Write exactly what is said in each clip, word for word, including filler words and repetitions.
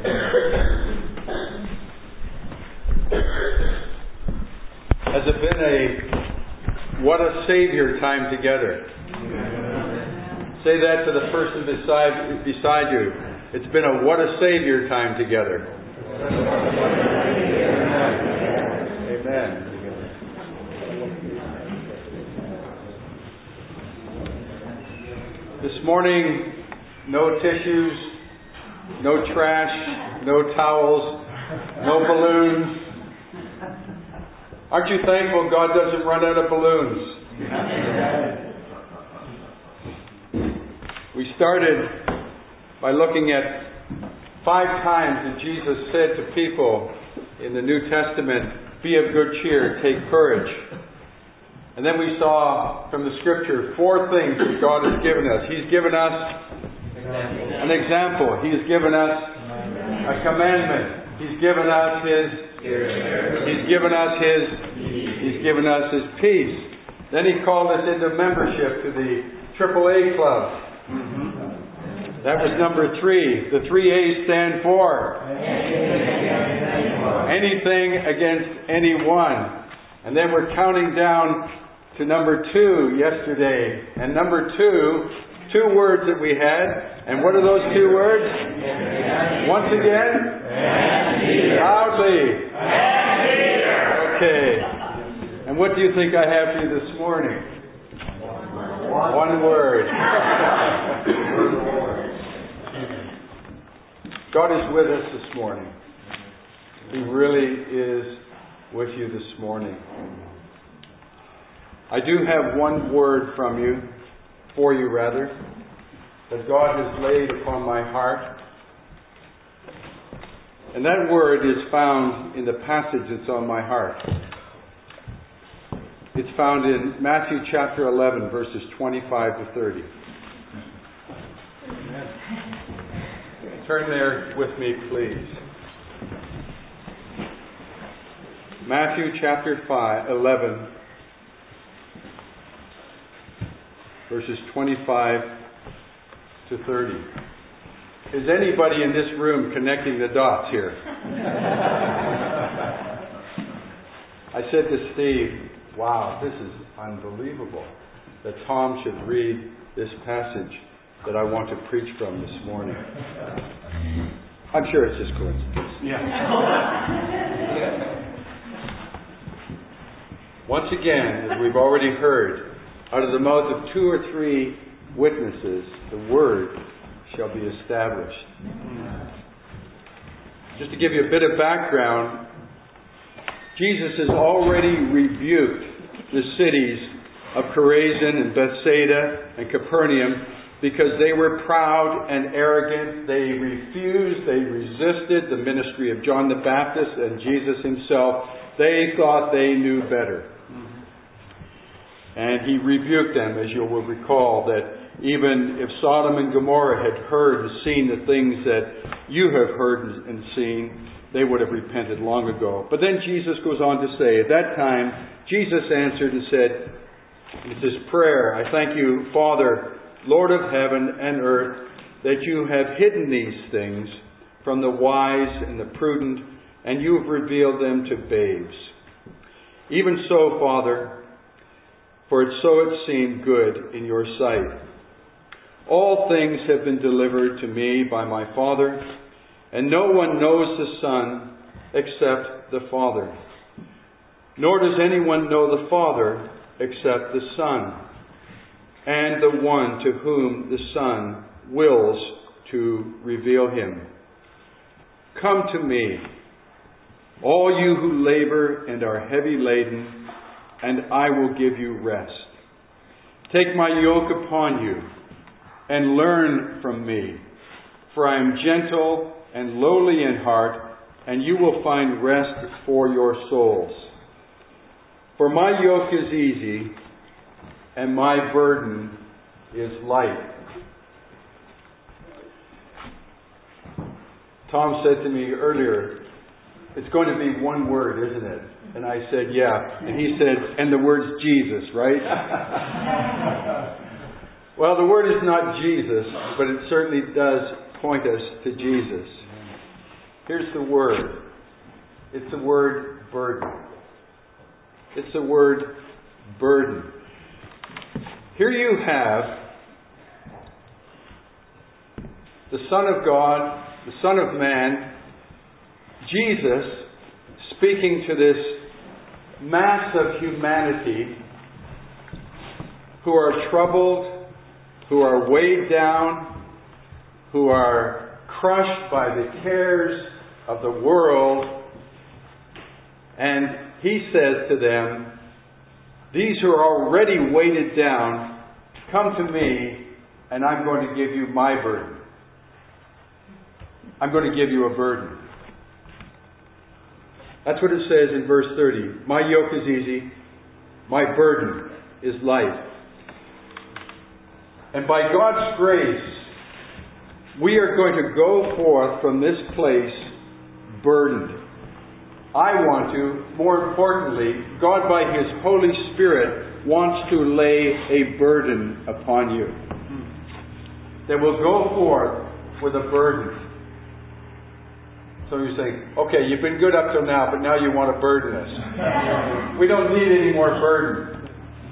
Has it been a what a Savior time together? Say that to the person beside beside you. It's been a what a Savior time together. Amen. This morning, no tissues, no trash, no towels, no balloons. Aren't you thankful God doesn't run out of balloons? We started by looking at five times that Jesus said to people in the New Testament, be of good cheer, take courage. And then we saw from the Scripture four things that God has given us. He's given us an example. He's given us a commandment. He's given us His He's given us His He's given us His peace. Then He called us into membership to the triple A Club. That was number three. The three A's stand for anything against anyone. And then we're counting down to number two yesterday. And number two, two words that we had. And what are those two words? Once again? Loudly. Okay. And what do you think I have for you this morning? One word. God is with us this morning. He really is with you this morning. I do have one word from you, for you rather, that God has laid upon my heart. And that word is found in the passage that's on my heart. It's found in Matthew chapter eleven, verses twenty-five to thirty. Amen. Turn there with me, please. Matthew chapter five, eleven, verses twenty-five to thirty. Is anybody in this room connecting the dots here? I said to Steve, wow, this is unbelievable that Tom should read this passage that I want to preach from this morning. I'm sure it's just coincidence. Yeah. Once again, as we've already heard, out of the mouth of two or three witnesses, the word shall be established. Just to give you a bit of background, Jesus has already rebuked the cities of Chorazin and Bethsaida and Capernaum because they were proud and arrogant. They refused, they resisted the ministry of John the Baptist and Jesus himself. They thought they knew better. And he rebuked them, as you will recall, that even if Sodom and Gomorrah had heard and seen the things that you have heard and seen, they would have repented long ago. But then Jesus goes on to say, at that time, Jesus answered and said, it's his prayer, I thank you, Father, Lord of heaven and earth, that you have hidden these things from the wise and the prudent, and you have revealed them to babes. Even so, Father, for it so it seemed good in your sight. All things have been delivered to me by my Father, and no one knows the Son except the Father. Nor does anyone know the Father except the Son, and the one to whom the Son wills to reveal him. Come to me, all you who labor and are heavy laden, and I will give you rest. Take my yoke upon you, and learn from me, for I am gentle and lowly in heart, and you will find rest for your souls. For my yoke is easy, and my burden is light. Tom said to me earlier, it's going to be one word, isn't it? And I said, yeah. And he said, and the word's Jesus, right? Well, the word is not Jesus, but it certainly does point us to Jesus. Here's the word. It's the word burden. It's the word burden. Here you have the Son of God, the Son of Man, Jesus, speaking to this mass of humanity who are troubled, who are weighed down, who are crushed by the cares of the world. And He says to them, these who are already weighted down, come to me and I'm going to give you my burden. I'm going to give you a burden. That's what it says in verse thirty. My yoke is easy, my burden is light. And by God's grace, we are going to go forth from this place burdened. I want to, more importantly, God by His Holy Spirit wants to lay a burden upon you. That will go forth with a burden. So you say, okay, you've been good up till now, but now you want to burden us. We don't need any more burden.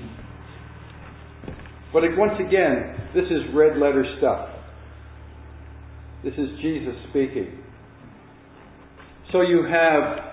But once again, this is red letter stuff. This is Jesus speaking. So you have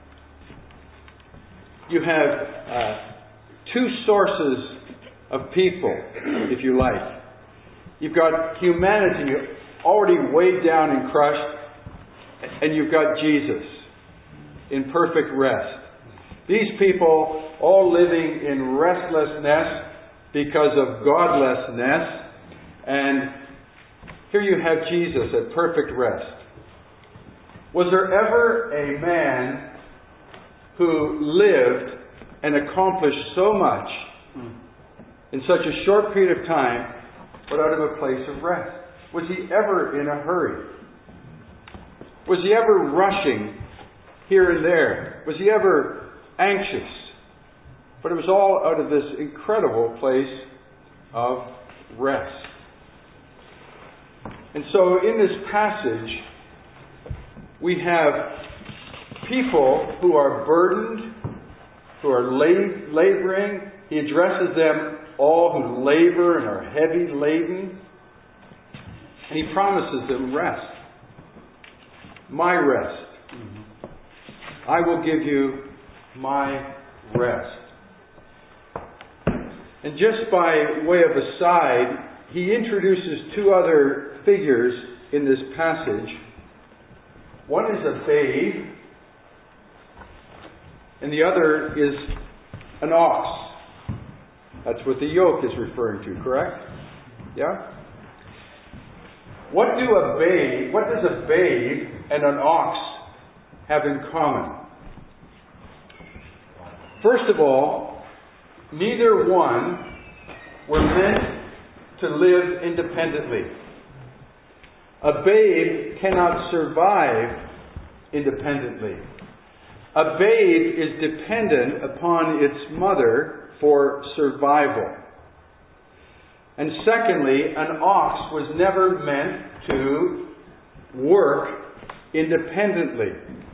you have uh, two sources of people, if you like. You've got humanity already weighed down and crushed, and you've got Jesus in perfect rest. These people all living in restlessness because of godlessness, and here you have Jesus at perfect rest. Was there ever a man who lived and accomplished so much in such a short period of time, but out of a place of rest? Was he ever in a hurry? Was he ever rushing here and there? Was he ever anxious? But it was all out of this incredible place of rest. And so in this passage, we have people who are burdened, who are la- laboring. He addresses them all who labor and are heavy laden. And He promises them rest. My rest. I will give you my rest. And just by way of aside, He introduces two other figures in this passage. One is a babe, and the other is an ox. That's what the yoke is referring to, correct? Yeah? What do a babe, what does a babe and an ox have in common? First of all, neither one were meant to live independently. A babe cannot survive independently. A babe is dependent upon its mother for survival. And secondly, an ox was never meant to work independently.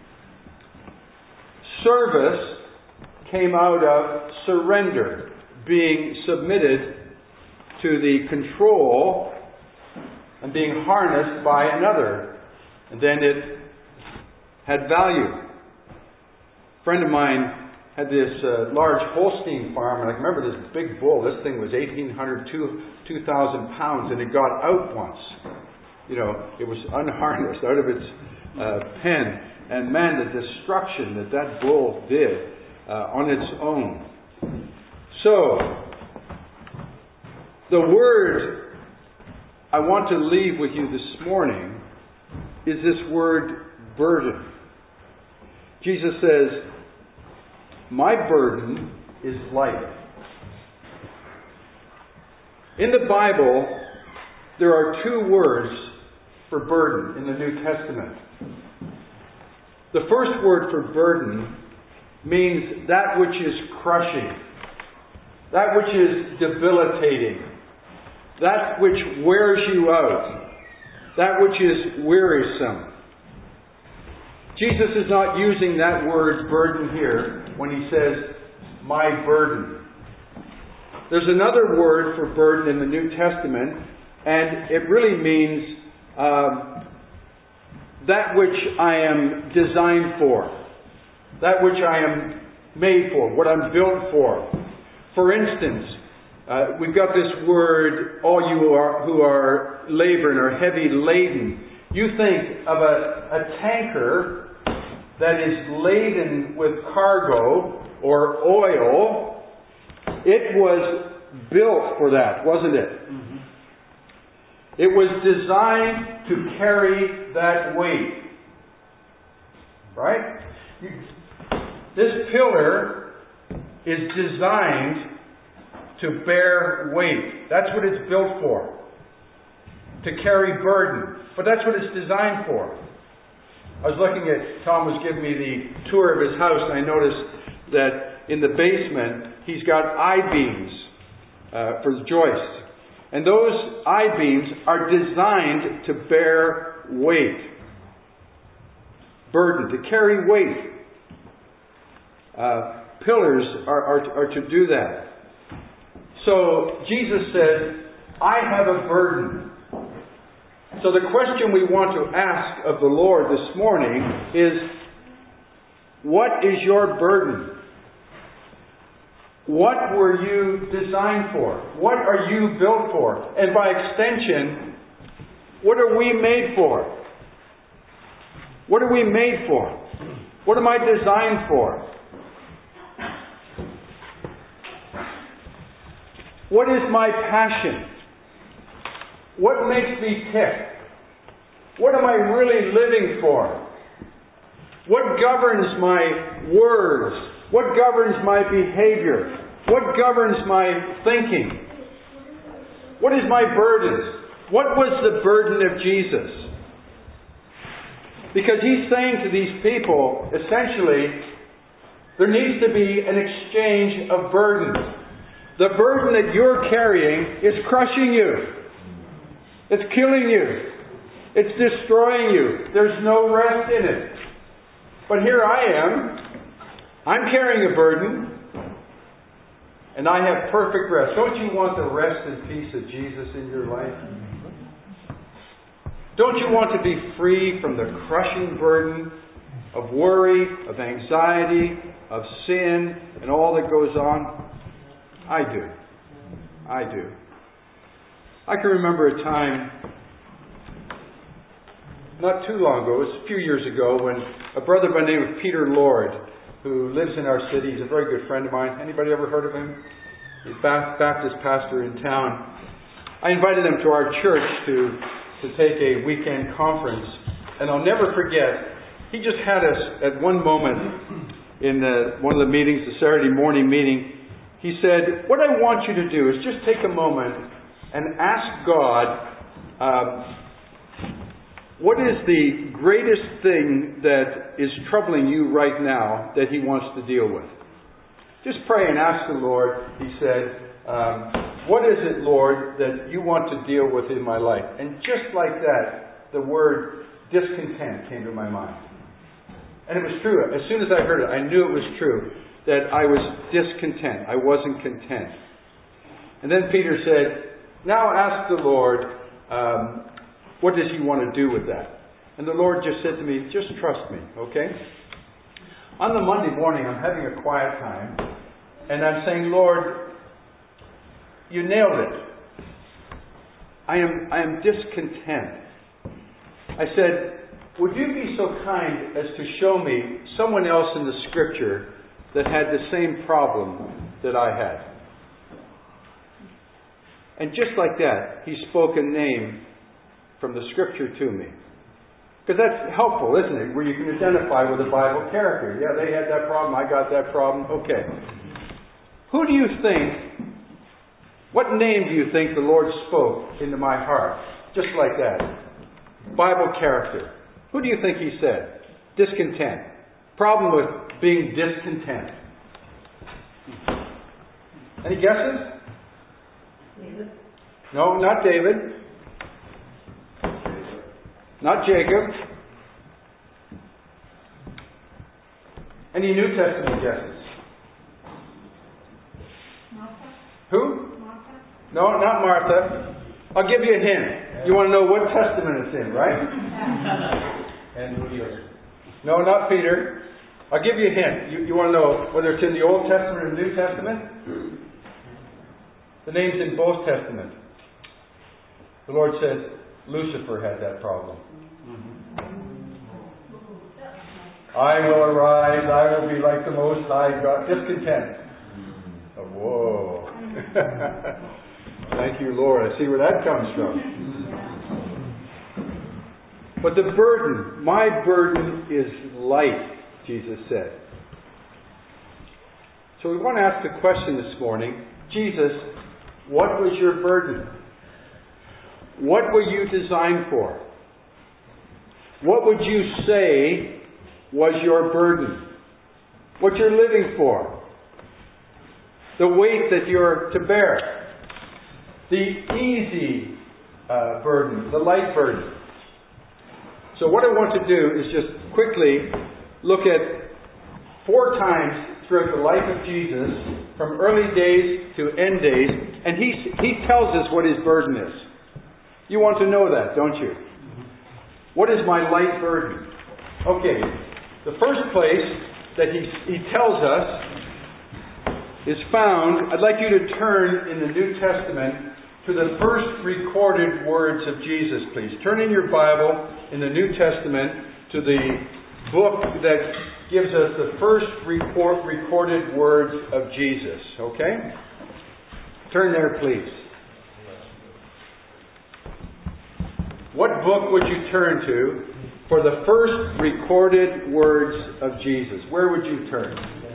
Service came out of surrender, being submitted to the control and being harnessed by another. And then it had value. A friend of mine had this uh, large Holstein farm, and I remember this big bull. This thing was eighteen hundred, two thousand pounds, and it got out once. You know, it was unharnessed out of its uh, pen. And man, the destruction that that bull did uh, on its own. So, the word I want to leave with you this morning is this word burden. Jesus says, my burden is light. In the Bible, there are two words for burden in the New Testament. The first word for burden means that which is crushing, that which is debilitating, that which wears you out, that which is wearisome. Jesus is not using that word burden here when he says, my burden. There's another word for burden in the New Testament, and it really means um, that which I am designed for, that which I am made for, what I'm built for. For instance, uh, we've got this word, all you who are, who are laboring or heavy laden. You think of a, a tanker that is laden with cargo or oil. It was built for that, wasn't it? Mm-hmm. It was designed to carry that weight. Right? This pillar is designed to bear weight. That's what it's built for. To carry burden. But that's what it's designed for. I was looking at, Tom was giving me the tour of his house, and I noticed that in the basement, he's got I-beams uh, for the joists. And those I-beams are designed to bear weight. Burden, to carry weight. Uh, pillars are, are, are to do that. So, Jesus said, I have a burden. So the question we want to ask of the Lord this morning is, what is your burden? What were you designed for? What are you built for? And by extension, what are we made for? What are we made for? What am I designed for? What is my passion? What makes me tick? What am I really living for? What governs my words? What governs my behavior? What governs my thinking? What is my burden? What was the burden of Jesus? Because he's saying to these people, essentially, there needs to be an exchange of burdens. The burden that you're carrying is crushing you. It's killing you. It's destroying you. There's no rest in it. But here I am. I'm carrying a burden. And I have perfect rest. Don't you want the rest and peace of Jesus in your life? Don't you want to be free from the crushing burden of worry, of anxiety, of sin, and all that goes on? I do. I do. I can remember a time, not too long ago, it was a few years ago, when a brother by the name of Peter Lord, who lives in our city, he's a very good friend of mine. Anybody ever heard of him? He's a Baptist pastor in town. I invited him to our church to, to take a weekend conference, and I'll never forget, he just had us at one moment in the, one of the meetings, the Saturday morning meeting. He said, what I want you to do is just take a moment and ask God, um, what is the greatest thing that is troubling you right now that He wants to deal with? Just pray and ask the Lord, he said, um, what is it, Lord, that you want to deal with in my life? And just like that, the word discontent came to my mind. And it was true. As soon as I heard it, I knew it was true, that I was discontent. I wasn't content. And then Peter said, now ask the Lord, um, what does He want to do with that? And the Lord just said to me, just trust me, okay? On the Monday morning, I'm having a quiet time, and I'm saying, Lord, you nailed it. I am, I am discontent. I said, would you be so kind as to show me someone else in the Scripture that had the same problem that I had? And just like that, He spoke a name from the Scripture to me. Because that's helpful, isn't it? Where you can identify with a Bible character. Yeah, they had that problem, I got that problem. Okay. Who do you think, what name do you think the Lord spoke into my heart? Just like that. Bible character. Who do you think He said? Discontent. Problem with being discontent. Any guesses? David. No, not David. Not Jacob. Any New Testament guesses? Martha? Who? Martha? No, not Martha. I'll give you a hint. You want to know what testament it's in, right? And Peter. No, not Peter. I'll give you a hint. You, you want to know whether it's in the Old Testament or the New Testament? The name's in both Testaments. The Lord says Lucifer had that problem. I will arise, I will be like the Most High God. Discontent. Oh, whoa. Thank you, Lord. I see where that comes from. But the burden, my burden is light, Jesus said. So we want to ask the question this morning, Jesus, what was your burden? What were you designed for? What would you say was your burden? What you're living for? The weight that you're to bear? The easy uh, burden, the light burden. So what I want to do is just quickly look at four times throughout the life of Jesus, from early days to end days, and he, he tells us what his burden is. You want to know that, don't you? What is my light burden? Okay, the first place that he, he tells us is found, I'd like you to turn in the New Testament to the first recorded words of Jesus, please. Turn in your Bible in the New Testament to the book that gives us the first report, recorded words of Jesus. Okay? Turn there, please. What book would you turn to for the first recorded words of Jesus? Where would you turn?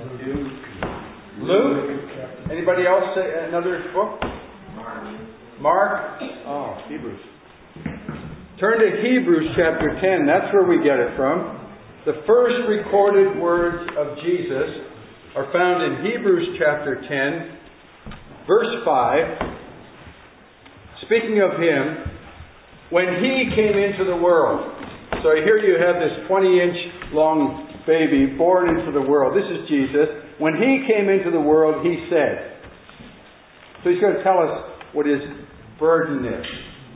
Luke? Anybody else say another book? Mark? Oh, Hebrews. Turn to Hebrews chapter ten. That's where we get it from. The first recorded words of Jesus are found in Hebrews chapter ten, verse five. Speaking of Him, when He came into the world. So here you have this twenty-inch long baby born into the world. This is Jesus. When He came into the world, He said. So He's going to tell us what His burden is.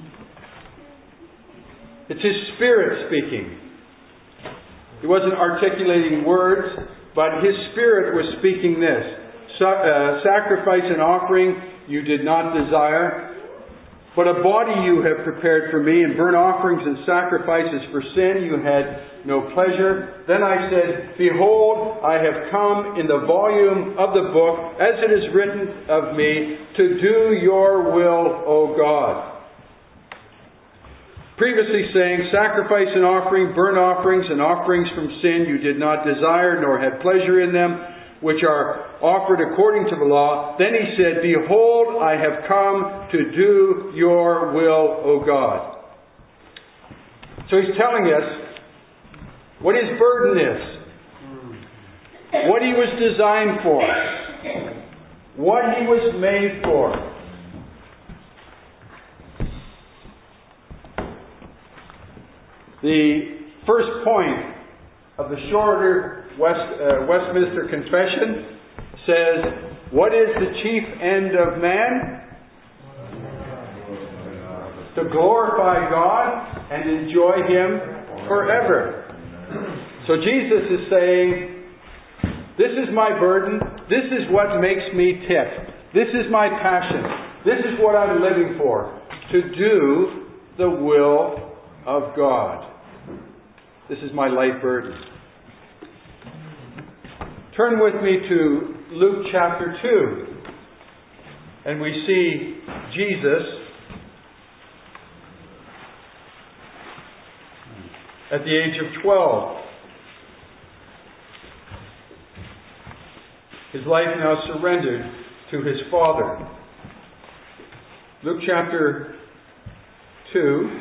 It's His Spirit speaking. He wasn't articulating words, but His Spirit was speaking this. So, uh, sacrifice and offering you did not desire, but a body you have prepared for me, and burnt offerings and sacrifices for sin you had no pleasure. Then I said, Behold, I have come in the volume of the book, as it is written of me, to do your will, O God. Previously saying, sacrifice and offering, burnt offerings and offerings from sin you did not desire, nor had pleasure in them, which are offered according to the law. Then he said, Behold, I have come to do your will, O God. So he's telling us what his burden is, what he was designed for, what he was made for. The first point of the shorter West, uh, Westminster Confession says, what is the chief end of man? To glorify God and enjoy Him forever. So Jesus is saying, this is my burden, this is what makes me tick, this is my passion, this is what I'm living for, to do the will of God. This is my light burden. Turn with me to Luke chapter two. And we see Jesus at the age of twelve. His life now surrendered to his Father. Luke chapter two.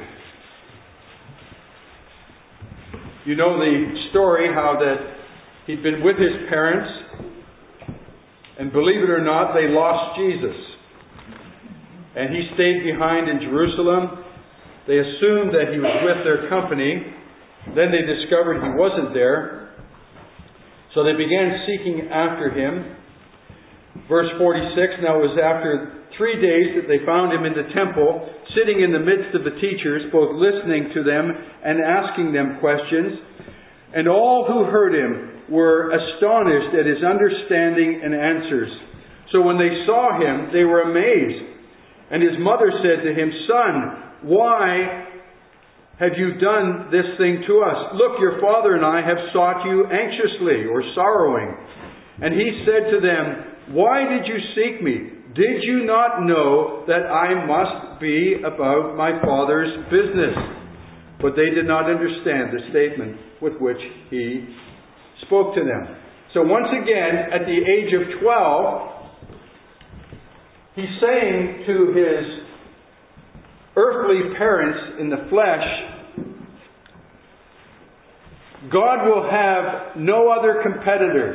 You know the story, how that he'd been with his parents, and believe it or not, they lost Jesus. And he stayed behind in Jerusalem. They assumed that he was with their company. Then they discovered he wasn't there. So they began seeking after him. Verse forty-six, now it was after three days that they found him in the temple, sitting in the midst of the teachers, both listening to them and asking them questions. And all who heard him were astonished at his understanding and answers. So when they saw him, they were amazed. And his mother said to him, Son, why have you done this thing to us? Look, your father and I have sought you anxiously, or sorrowing. And he said to them, Why did you seek me? Did you not know that I must be about my Father's business? But they did not understand the statement with which he spoke to them. So once again, at the age of twelve, he's saying to his earthly parents in the flesh, God will have no other competitors.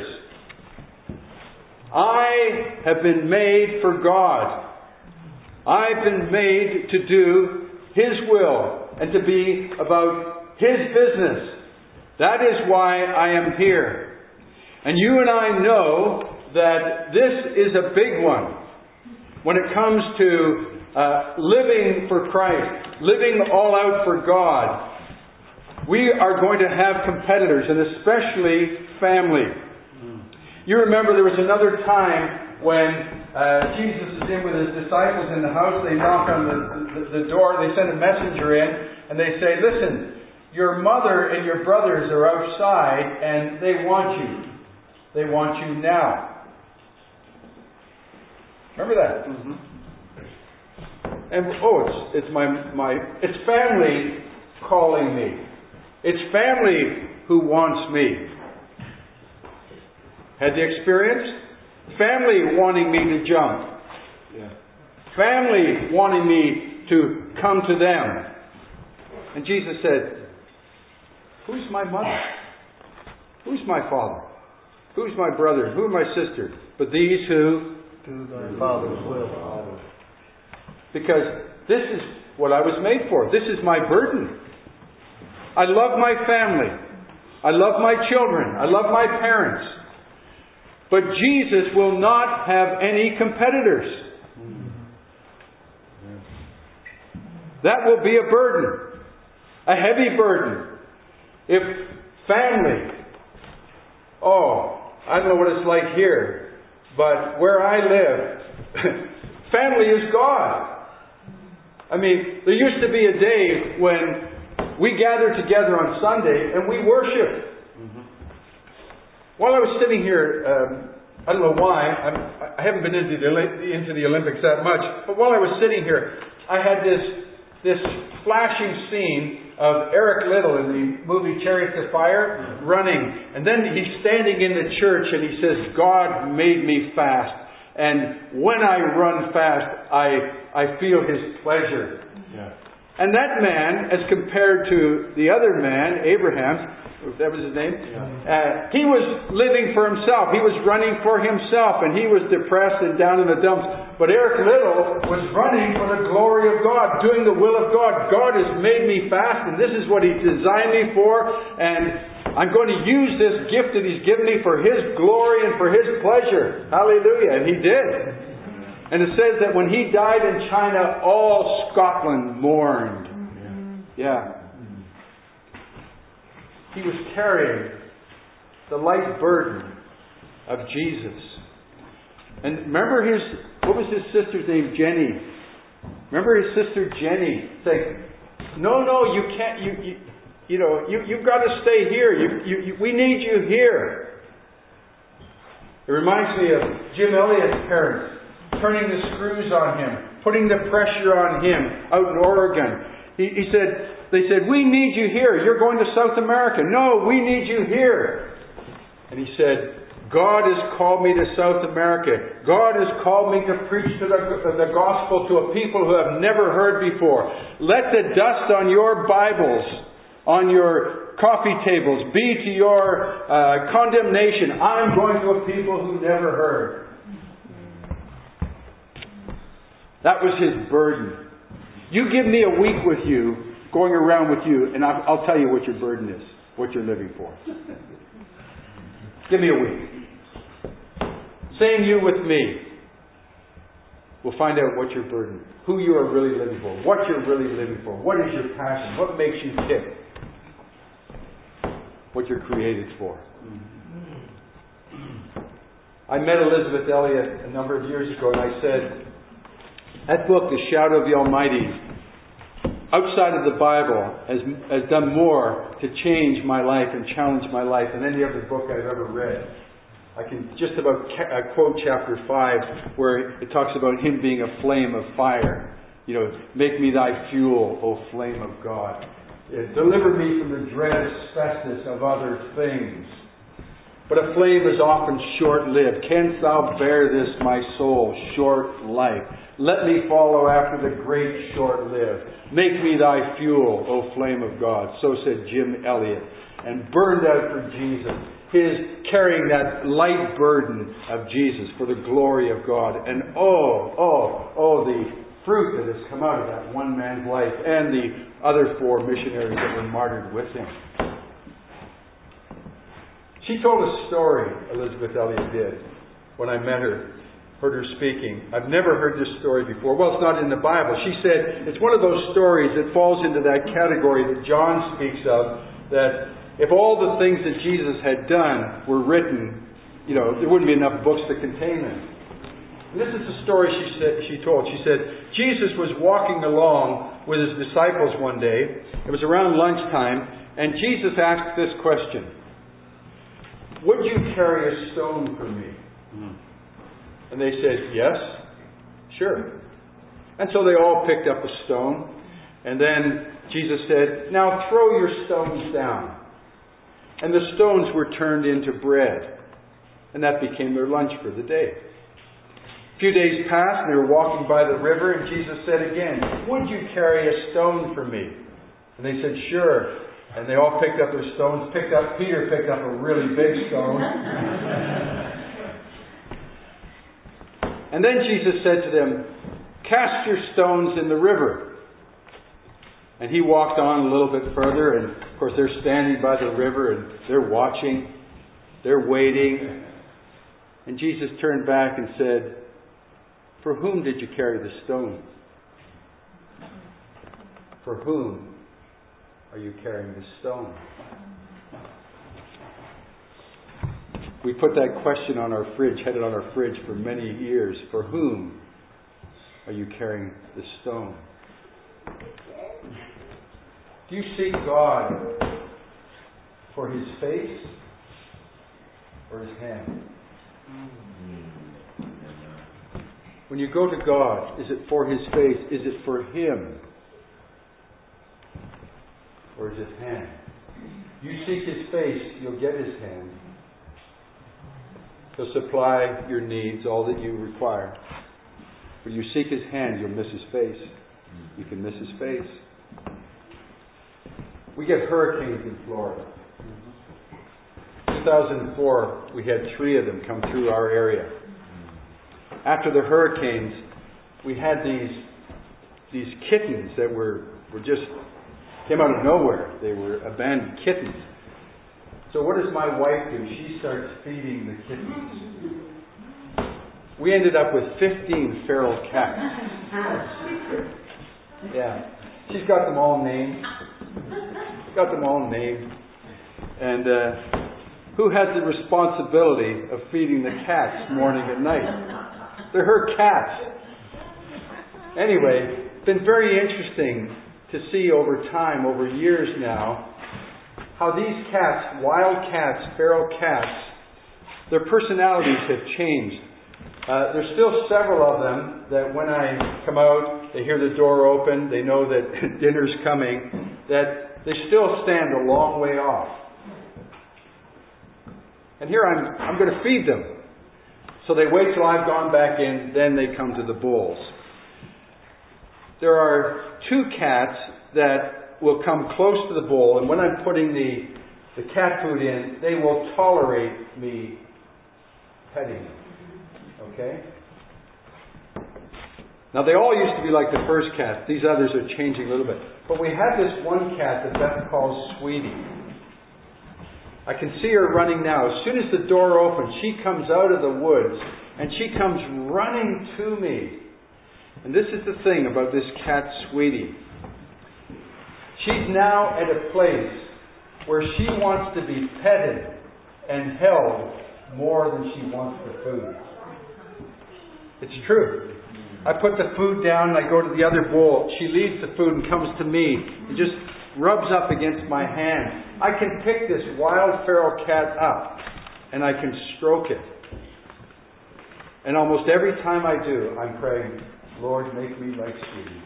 I have been made for God. I've been made to do His will and to be about His business. That is why I am here. And you and I know that this is a big one when it comes to uh, living for Christ, living all out for God. We are going to have competitors, and especially family. You remember there was another time when uh, Jesus is in with His disciples in the house. They knock on the, the, the door. They send a messenger in and they say, Listen, your mother and your brothers are outside and they want you. They want you now. Remember that? Mm-hmm. And oh, it's it's my my it's family calling me. It's family who wants me. Had the experience? Family wanting me to jump. Yeah. Family wanting me to come to them. And Jesus said, Who's my mother? Who's my father? Who's my brother? Who are my sisters? But these who do thy Father's will. Because this is what I was made for. This is my burden. I love my family. I love my children. I love my parents. But Jesus will not have any competitors. That will be a burden. A heavy burden. If family, oh, I don't know what it's like here, but where I live, family is God. I mean, there used to be a day when we gathered together on Sunday and we worshiped. While I was sitting here, um, I don't know why, I'm, I haven't been into the, into the Olympics that much, but while I was sitting here, I had this this flashing scene of Eric Liddell in the movie Chariots of Fire running. And then he's standing in the church and he says, God made me fast. And when I run fast, I, I feel His pleasure. Yeah. And that man, as compared to the other man, Abraham, that was his name, yeah. uh, he was living for himself. He was running for himself, and he was depressed and down in the dumps. But Eric Liddell was running for the glory of God, doing the will of God. God has made me fast, and this is what He designed me for, and I'm going to use this gift that He's given me for His glory and for His pleasure. Hallelujah. And he did. And it says that when he died in China, all Scotland mourned. Yeah. He was carrying the light burden of Jesus. And remember his, what was his sister's name? Jenny. Remember his sister Jenny saying, no, no, you can't, you, you, you know, you, you've got to stay here. You, you, you, we need you here. It reminds me of Jim Elliott's parents turning the screws on him, putting the pressure on him out in Oregon. He, he said, they said, we need you here. You're going to South America. No, we need you here. And he said, God has called me to South America. God has called me to preach to the, the gospel to a people who have never heard before. Let the dust on your Bibles, on your coffee tables, be to your uh, condemnation. I'm going to a people who never heard. That was his burden. You give me a week with you, going around with you, and I'll, I'll tell you what your burden is, what you're living for. Give me a week. Same you with me. We'll find out what your burden, who you are really living for, what you're really living for, what is your passion, what makes you tick, what you're created for. I met Elisabeth Elliot a number of years ago, and I said, that book, The Shadow of the Almighty, outside of the Bible, has, has done more to change my life and challenge my life than any other book I've ever read. I can just about ca- quote chapter five, where it talks about Him being a flame of fire. You know, make me thy fuel, O flame of God. Yeah, deliver me from the dread asbestos of other things. But a flame is often short-lived. Canst thou bear this, my soul, short life? Let me follow after the great short-lived. Make me thy fuel, O flame of God. So said Jim Elliot. And burned out for Jesus. His carrying that light burden of Jesus for the glory of God. And oh, oh, oh, the fruit that has come out of that one man's life and the other four missionaries that were martyred with him. She told a story, Elisabeth Elliot did, when I met her, heard her speaking. I've never heard this story before. Well, it's not in the Bible. She said it's one of those stories that falls into that category that John speaks of, that if all the things that Jesus had done were written, you know, there wouldn't be enough books to contain them. And this is the story she said, she told. She said, Jesus was walking along with his disciples one day. It was around lunchtime, and Jesus asked this question. Would you carry a stone for me? Mm. And they said, yes, sure. And so they all picked up a stone. And then Jesus said, now throw your stones down. And the stones were turned into bread. And that became their lunch for the day. A few days passed, and they were walking by the river, and Jesus said again, would you carry a stone for me? And they said, sure. And they all picked up their stones, picked up, Peter picked up a really big stone. And then Jesus said to them, cast your stones in the river. And he walked on a little bit further, and of course they're standing by the river, and they're watching, they're waiting. And Jesus turned back and said, for whom did you carry the stone? For whom are you carrying the stone? We put that question on our fridge, had it on our fridge for many years. For whom are you carrying the stone? Do you seek God for His face or His hand? When you go to God, is it for His face? Is it for Him? Or is it hand? You seek His face, you'll get His hand. He'll supply your needs, all that you require. When you seek His hand, you'll miss His face. You can miss His face. We get hurricanes in Florida. two thousand four, we had three of them come through our area. After the hurricanes, we had these these kittens that were, were just came out of nowhere. They were abandoned kittens. So what does my wife do? She starts feeding the kittens. We ended up with fifteen feral cats. Yeah. She's got them all named. Got them all named. And uh, who has the responsibility of feeding the cats morning and night? They're her cats. Anyway, it's been very interesting to see over time, over years now, how these cats, wild cats, feral cats, their personalities have changed. Uh, there's still several of them that when I come out, they hear the door open, they know that dinner's coming, that they still stand a long way off. And here I'm, I'm going to feed them. So they wait till I've gone back in, then they come to the bowls. There are two cats that will come close to the bowl, and when I'm putting the, the cat food in, they will tolerate me petting them. Okay? Now they all used to be like the first cat. These others are changing a little bit. But we have this one cat that Beth calls Sweetie. I can see her running now. As soon as the door opens, she comes out of the woods and she comes running to me. And this is the thing about this cat, Sweetie. She's now at a place where she wants to be petted and held more than she wants the food. It's true. I put the food down and I go to the other bowl. She leaves the food and comes to me and just rubs up against my hand. I can pick this wild feral cat up and I can stroke it. And almost every time I do, I'm praying, Lord, make me like Sweetie.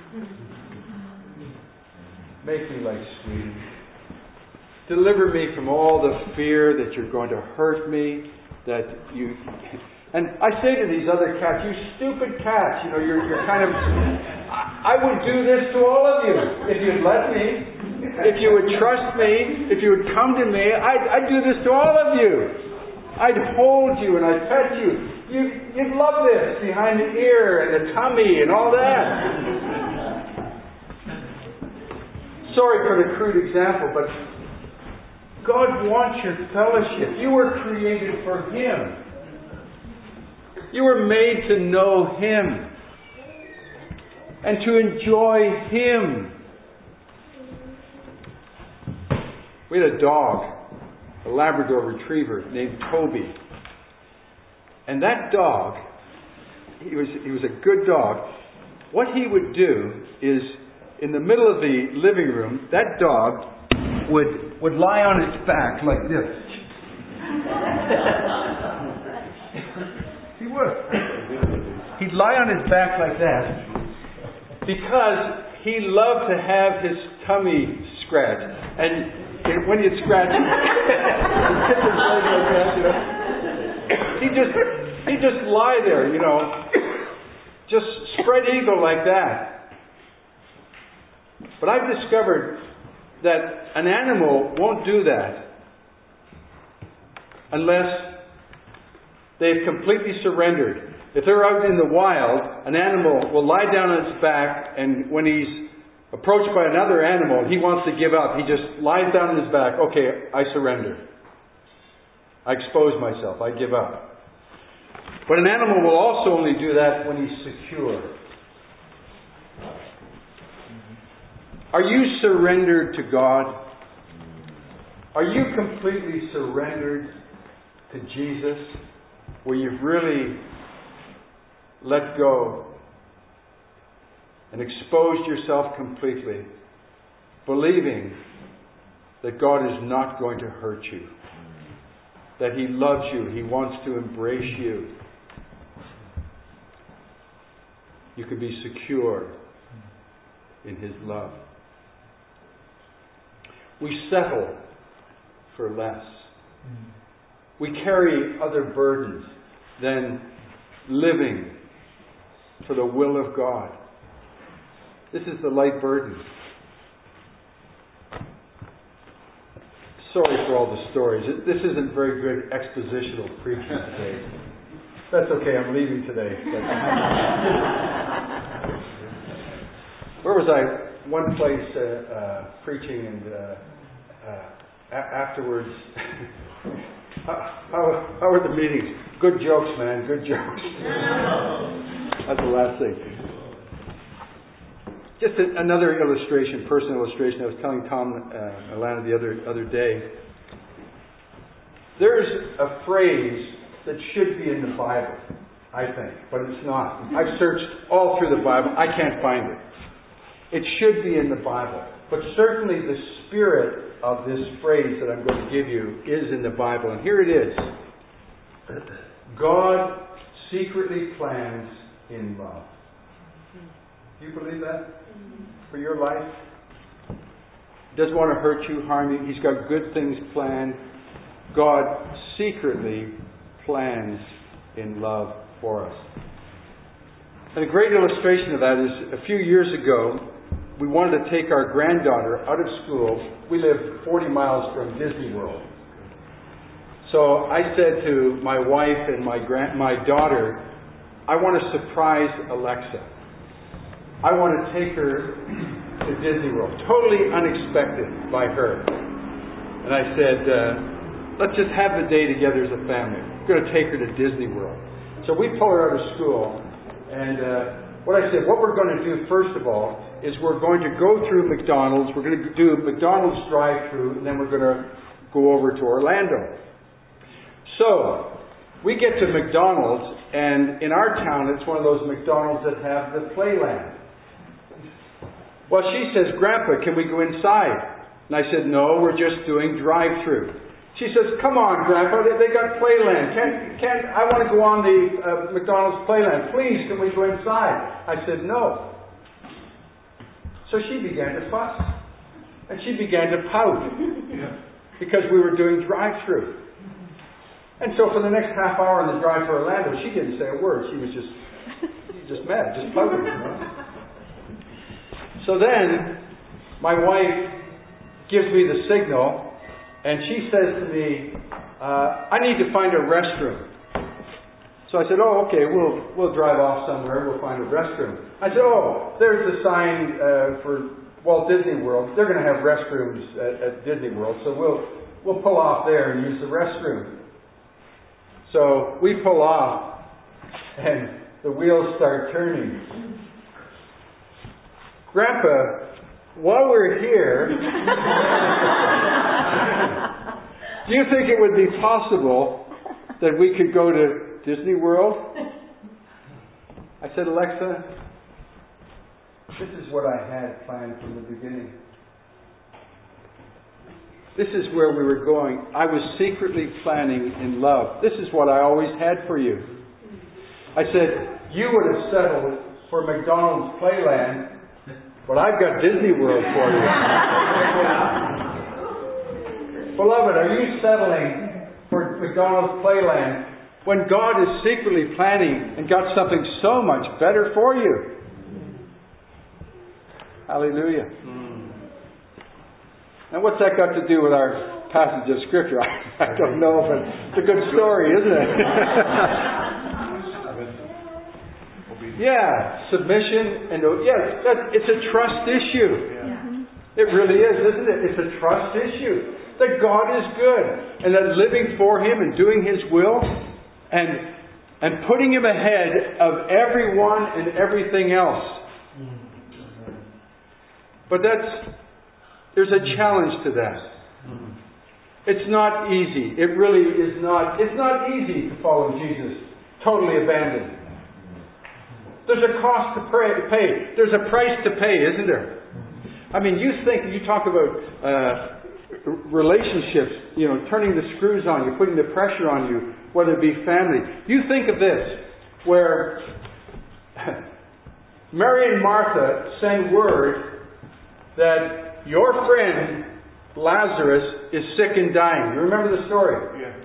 Make me like Sweetie. Deliver me from all the fear that you're going to hurt me, that you... And I say to these other cats, you stupid cats, you know, you're, you're kind of... I, I would do this to all of you if you'd let me. If you would trust me, if you would come to me, I'd, I'd do this to all of you. I'd hold you and I'd pet you. you. You'd love this behind the ear and the tummy and all that. Sorry for the crude example, but God wants your fellowship. You were created for Him. You were made to know Him and to enjoy Him. We had a dog, a Labrador Retriever named Toby. And that dog, he was, he was a good dog. What he would do is, in the middle of the living room, that dog would, would lie on its back like this. He would. He'd lie on his back like that because he loved to have his tummy scratched. And when you'd scratch him, he'd tip his leg like that, you know. He'd just, he'd just lie there, you know, just spread eagle like that. But I've discovered that an animal won't do that unless they've completely surrendered. If they're out in the wild, an animal will lie down on its back, and when he's approached by another animal, he wants to give up. He just lies down on his back. Okay, I surrender. I expose myself. I give up. But an animal will also only do that when he's secure. Are you surrendered to God? Are you completely surrendered to Jesus, where you've really let go and exposed yourself completely, believing that God is not going to hurt you, that He loves you, He wants to embrace you? You can be secure in His love. We settle for less. We carry other burdens than living for the will of God. This is the light burden. Sorry for all the stories. This isn't very good expositional preaching today. That's okay, I'm leaving today. Where was I? One place uh, uh, preaching and uh, uh, a- afterwards... how, how, how are the meetings? Good jokes, man, good jokes. That's the last thing. Just a, another illustration, personal illustration. I was telling Tom uh, Alana the other other day. There's a phrase that should be in the Bible, I think, but it's not. I've searched all through the Bible. I can't find it. It should be in the Bible. But certainly the spirit of this phrase that I'm going to give you is in the Bible. And here it is. God secretly plans in love. Do you believe that? For your life? He doesn't want to hurt you, harm you. He's got good things planned. God secretly plans in love for us. And a great illustration of that is a few years ago, we wanted to take our granddaughter out of school. We live forty miles from Disney World. So I said to my wife and my grand, my daughter, I want to surprise Alexa. I want to take her to Disney World. Totally unexpected by her. And I said, uh, let's just have the day together as a family. We're going to take her to Disney World. So we pull her out of school, and uh, what I said, what we're going to do first of all is we're going to go through McDonald's. We're going to do a McDonald's drive-through, and then we're going to go over to Orlando. So we get to McDonald's, and in our town, it's one of those McDonald's that have the playland. Well, she says, Grandpa, can we go inside? And I said, no, we're just doing drive-through. She says, come on, Grandpa, they, they got playland. Can, can, I want to go on the uh, McDonald's playland. Please, can we go inside? I said, no. So she began to fuss. And she began to pout. Because we were doing drive-through. And so for the next half hour on the drive to Orlando, she didn't say a word. She was just, just mad, just pouting. You know? So then, my wife gives me the signal, and she says to me, uh, I need to find a restroom. So I said, oh, okay, we'll we'll drive off somewhere, we'll find a restroom. I said, oh, there's a sign uh, for Walt Disney World. They're going to have restrooms at, at Disney World, so we'll we'll pull off there and use the restroom. So we pull off, and the wheels start turning. Grandpa, while we're here, do you think it would be possible that we could go to Disney World? I said, Alexa, this is what I had planned from the beginning. This is where we were going. I was secretly planning in love. This is what I always had for you. I said, you would have settled for McDonald's Playland, but I've got Disney World for you. Beloved, are you settling for McDonald's Playland when God is secretly planning and got something so much better for you? Hallelujah. Now, what's that got to do with our passage of Scripture? I don't know, but it's a good story, isn't it? Yeah, submission and yeah, that, it's a trust issue. Yeah. It really is, isn't it? It's a trust issue that God is good, and that living for Him and doing His will, and and putting Him ahead of everyone and everything else. But that's. There's a challenge to that. It's not easy. It really is not. It's not easy to follow Jesus, totally abandoned. There's a cost to pay. There's a price to pay, isn't there? I mean, you think, you talk about uh, relationships, you know, turning the screws on you, putting the pressure on you, whether it be family. You think of this, where Mary and Martha send word that your friend Lazarus is sick and dying. You remember the story? Yeah.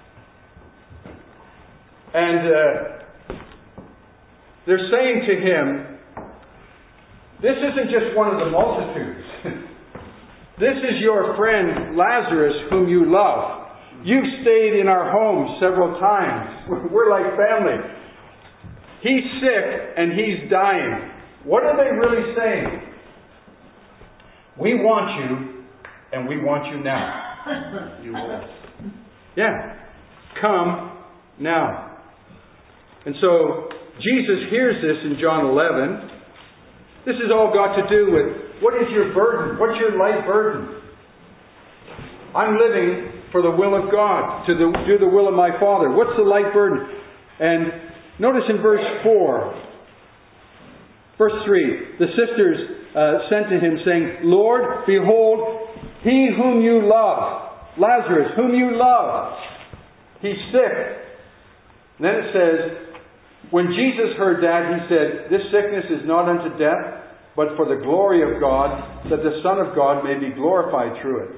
And uh, they're saying to him, this isn't just one of the multitudes. This is your friend Lazarus whom you love. You've stayed in our home several times. We're like family. He's sick and he's dying. What are they really saying? We want you, and we want you now. You will. Yeah. Come now. And so, Jesus hears this in John eleven. This has all got to do with, what is your burden? What's your life burden? I'm living for the will of God, to the, do the will of my Father. What's the life burden? And notice in verse four, verse three, the sisters Uh, sent to him, saying, Lord, behold, he whom you love, Lazarus, whom you love, he's sick. And then it says, when Jesus heard that, he said, this sickness is not unto death, but for the glory of God, that the Son of God may be glorified through it.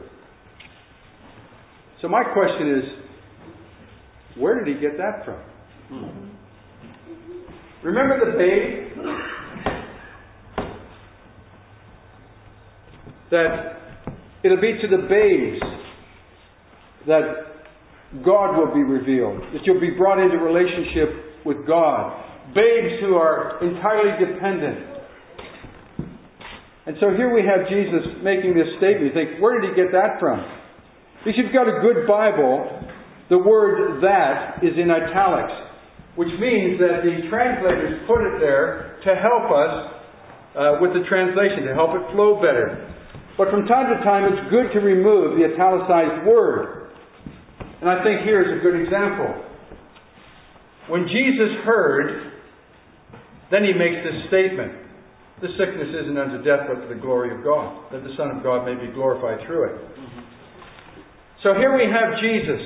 So my question is, where did he get that from? Hmm. Remember the babe? That it'll be to the babes that God will be revealed. That you'll be brought into relationship with God. Babes who are entirely dependent. And so here we have Jesus making this statement. You think, where did he get that from? If you've got a good Bible, the word "that" is in italics, which means that the translators put it there to help us uh, with the translation, to help it flow better. But from time to time, it's good to remove the italicized word. And I think here is a good example. When Jesus heard, then he makes this statement: "This sickness isn't unto death, but for the glory of God, that the Son of God may be glorified through it." So here we have Jesus.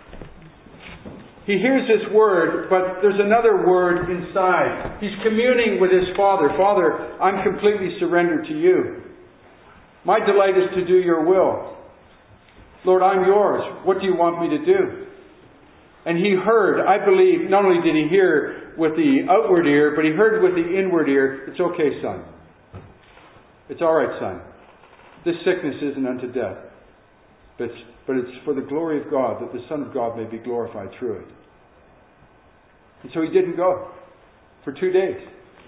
He hears this word, but there's another word inside. He's communing with his Father. "Father, I'm completely surrendered to you. My delight is to do your will. Lord, I'm yours. What do you want me to do?" And he heard, I believe, not only did he hear with the outward ear, but he heard with the inward ear, "It's okay, son. It's all right, son. This sickness isn't unto death. But it's, but it's for the glory of God, that the Son of God may be glorified through it." And so he didn't go for two days.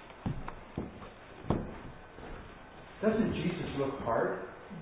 Doesn't Jesus look hard?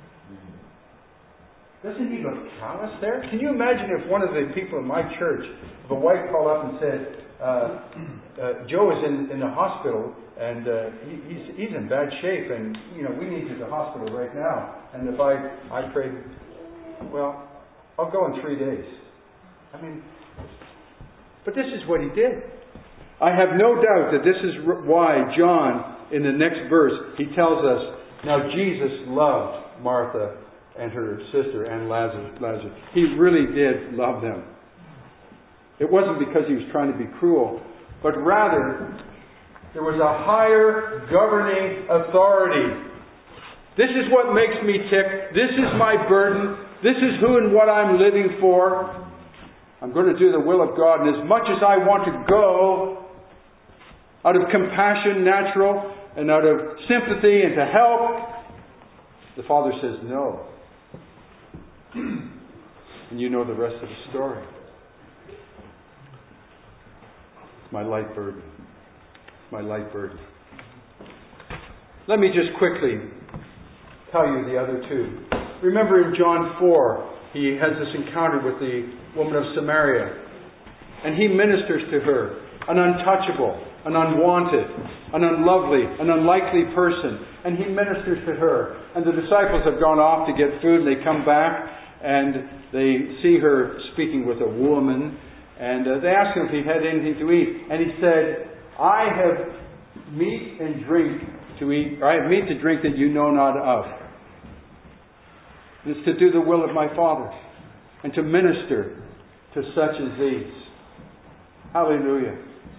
Doesn't he look callous there? Can you imagine if one of the people in my church, if a wife called up and said, uh, uh, "Joe is in, in the hospital and uh, he, he's, he's in bad shape, and you know we need you to the hospital right now." And if I I prayed, "Well, I'll go in three days." I mean, but this is what he did. I have no doubt that this is why John, in the next verse, he tells us, now Jesus loved Martha and her sister and Lazarus. Lazarus. He really did love them. It wasn't because he was trying to be cruel, but rather there was a higher governing authority. This is what makes me tick. This is my burden. This is who and what I'm living for. I'm going to do the will of God. And as much as I want to go out of compassion, natural, and out of sympathy and to help, the Father says no. And you know the rest of the story. It's my light burden. It's my light burden. Let me just quickly tell you the other two. Remember in John four, he has this encounter with the woman of Samaria. And he ministers to her, an untouchable, an unwanted, an unlovely, an unlikely person. And he ministers to her. And the disciples have gone off to get food, and they come back, and they see her speaking with a woman. And uh, they ask him if he had anything to eat. And he said, "I have meat and drink to eat, or I have meat to drink that you know not of. It's to do the will of my Father and to minister to such as these." Hallelujah.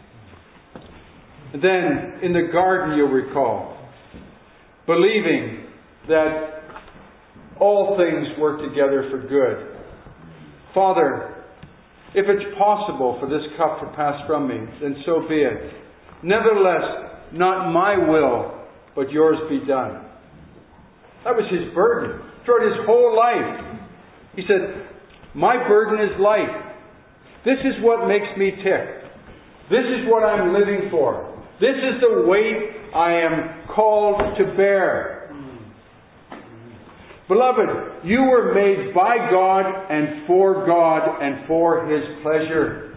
And then in the garden, you'll recall, believing that all things work together for good. "Father, if it's possible for this cup to pass from me, then so be it. Nevertheless, not my will, but yours be done." That was his burden throughout his whole life. He said, "My burden is light. This is what makes me tick. This is what I'm living for. This is the weight I am called to bear." Beloved, you were made by God and for God and for His pleasure.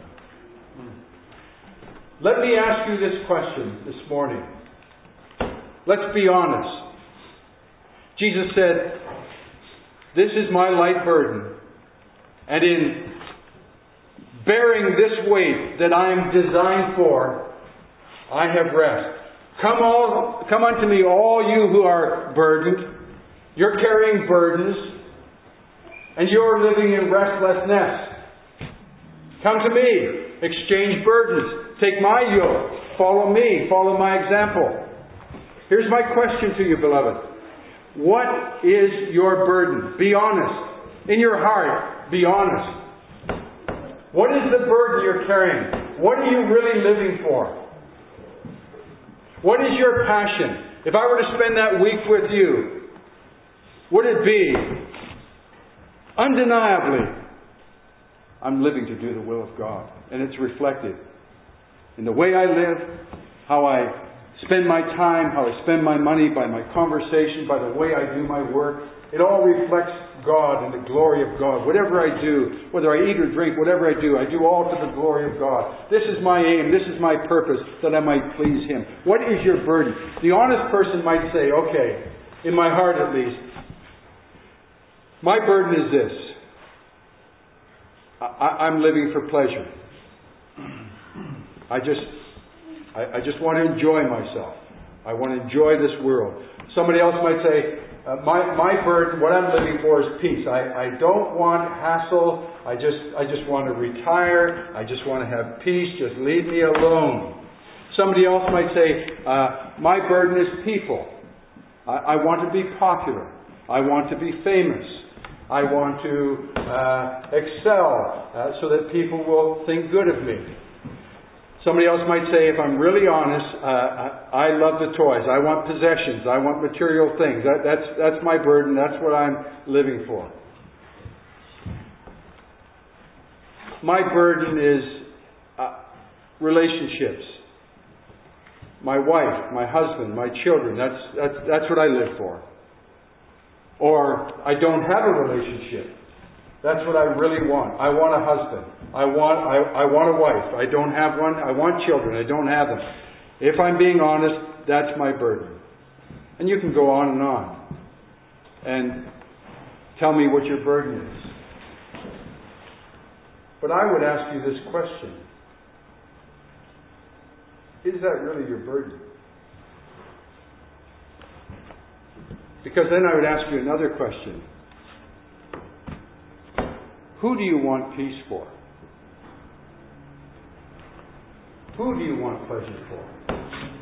Let me ask you this question this morning. Let's be honest. Jesus said, "This is my light burden. And in bearing this weight that I am designed for, I have rest. Come all, come unto me, all you who are burdened." You're carrying burdens, and you're living in restlessness. Come to me. Exchange burdens. Take my yoke. Follow me. Follow my example. Here's my question to you, beloved. What is your burden? Be honest. In your heart, be honest. What is the burden you're carrying? What are you really living for? What is your passion? If I were to spend that week with you, would it be, undeniably, I'm living to do the will of God. And it's reflected in the way I live, how I spend my time, how I spend my money, by my conversation, by the way I do my work. It all reflects God and the glory of God. Whatever I do, whether I eat or drink, whatever I do, I do all to the glory of God. This is my aim, this is my purpose, that I might please Him. What is your burden? The honest person might say, okay, in my heart at least, my burden is this. I, I'm living for pleasure. I just, I, I just want to enjoy myself. I want to enjoy this world. Somebody else might say, uh, my my burden, what I'm living for is peace. I, I don't want hassle. I just I just want to retire. I just want to have peace. Just leave me alone. Somebody else might say, uh, my burden is people. I, I want to be popular. I want to be famous. I want to uh, excel uh, so that people will think good of me. Somebody else might say, if I'm really honest, uh, I, I love the toys. I want possessions. I want material things. That, that's, that's my burden. That's what I'm living for. My burden is uh, relationships. My wife, my husband, my children. That's, that's, that's what I live for. Or I don't have a relationship. That's what I really want. I want a husband. I want I, I want a wife. I don't have one. I want children. I don't have them. If I'm being honest, that's my burden. And you can go on and on and tell me what your burden is. But I would ask you this question. Is that really your burden? Because then I would ask you another question. Who do you want peace for? Who do you want pleasure for?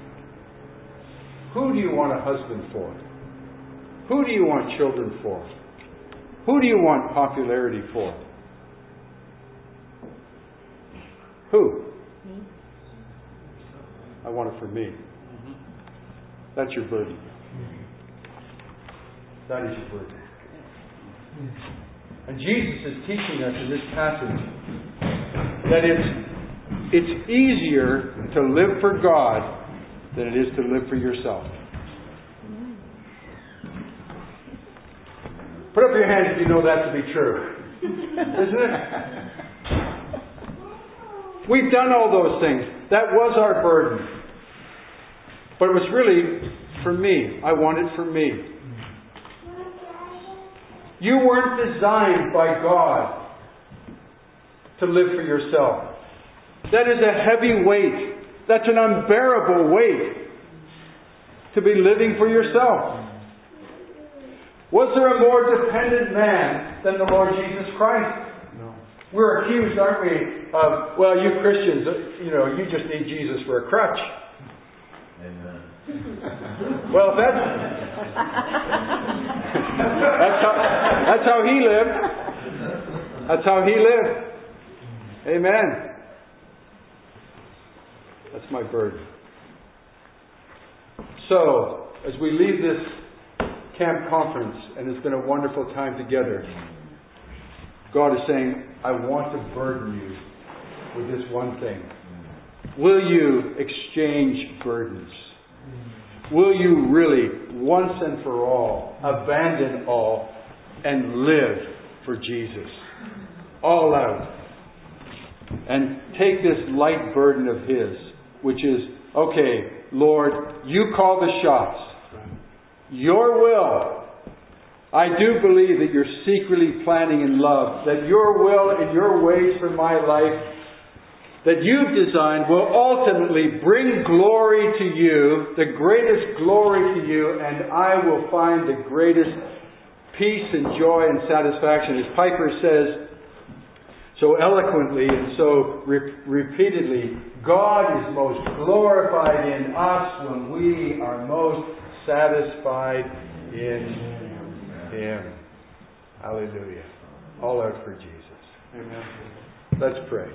Who do you want a husband for? Who do you want children for? Who do you want popularity for? Who? Me. I want it for me. That's your burden. That is your burden. And Jesus is teaching us in this passage that it's, it's easier to live for God than it is to live for yourself. Put up your hand if you know that to be true. Isn't it? We've done all those things. That was our burden. But it was really for me. I want it for me. You weren't designed by God to live for yourself. That is a heavy weight. That's an unbearable weight to be living for yourself. Was there a more dependent man than the Lord Jesus Christ? No. We're accused, aren't we, of, well, you Christians, you know, you just need Jesus for a crutch. Amen. Well, that's that's how that's how he lived. That's how he lived. Amen. That's my burden. So, as we leave this camp conference, and it's been a wonderful time together, God is saying, I want to burden you with this one thing. Will you exchange burdens? Will you really, once and for all, abandon all and live for Jesus? All out. And take this light burden of His, which is, okay, Lord, you call the shots. Your will. I do believe that you're secretly planning in love, that your will and your ways for my life that you've designed will ultimately bring glory to you, the greatest glory to you, and I will find the greatest peace and joy and satisfaction. As Piper says so eloquently and so re- repeatedly, God is most glorified in us when we are most satisfied in Him. Hallelujah. All out for Jesus. Amen. Let's pray.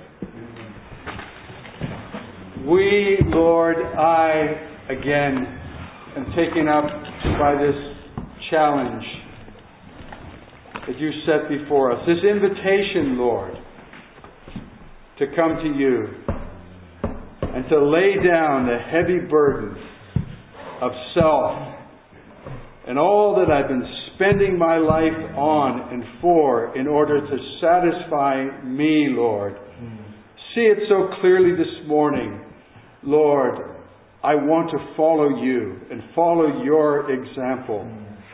We, Lord, I, again, am taken up by this challenge that you set before us. This invitation, Lord, to come to you and to lay down the heavy burden of self and all that I've been spending my life on and for in order to satisfy me, Lord. See it so clearly this morning. Lord, I want to follow you and follow your example.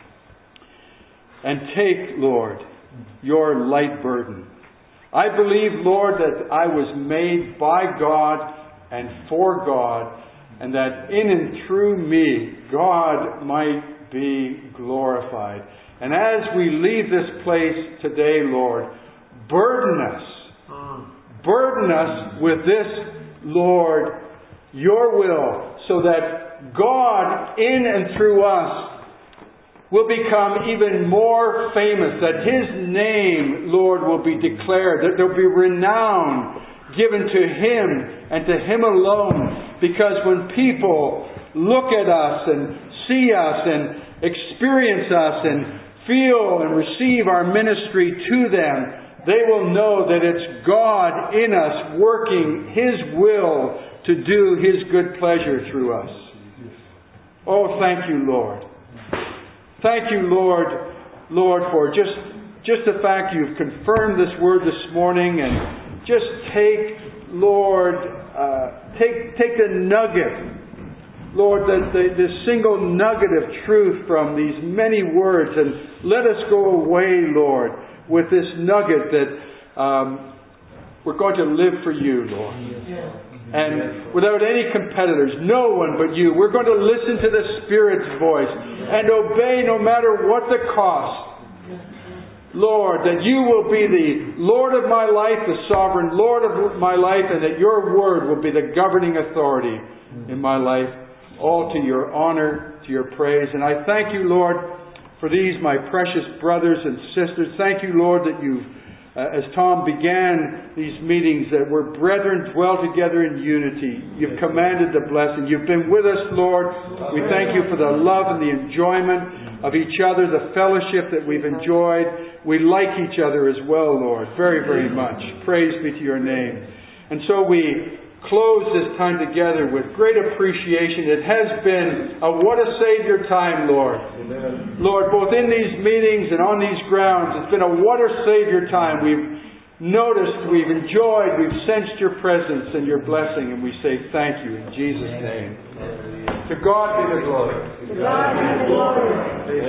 And take, Lord, your light burden. I believe, Lord, that I was made by God and for God, and that in and through me, God might be glorified. And as we leave this place today, Lord, burden us. Burden us with this, Lord, your will, so that God in and through us will become even more famous, that His name, Lord, will be declared, that there will be renown given to Him and to Him alone. Because when people look at us and see us and experience us and feel and receive our ministry to them, they will know that it's God in us working His will to do His good pleasure through us. Oh, thank you, Lord. Thank you, Lord, Lord, for just, just the fact you've confirmed this word this morning, and just take, Lord, uh, take, take the nugget, Lord, the, the, the single nugget of truth from these many words, and let us go away, Lord, with this nugget that um, we're going to live for you, Lord. And without any competitors, no one but you. We're going to listen to the Spirit's voice and obey no matter what the cost. Lord, that you will be the Lord of my life, the sovereign Lord of my life, and that your word will be the governing authority in my life, all to your honor, to your praise. And I thank you, Lord, for these, my precious brothers and sisters. Thank you, Lord, that you've Uh, as Tom began these meetings, that we're brethren dwell together in unity. You've commanded the blessing. You've been with us, Lord. We thank you for the love and the enjoyment of each other, the fellowship that we've enjoyed. We like each other as well, Lord, very, very much. Praise be to your name. And so we close this time together with great appreciation. It has been a what a Savior time, Lord. Amen. Lord, both in these meetings and on these grounds, it's been a what a Savior time. We've noticed, we've enjoyed, we've sensed your presence and your blessing, and we say thank you in Jesus' name. To God be the glory. To God be the glory.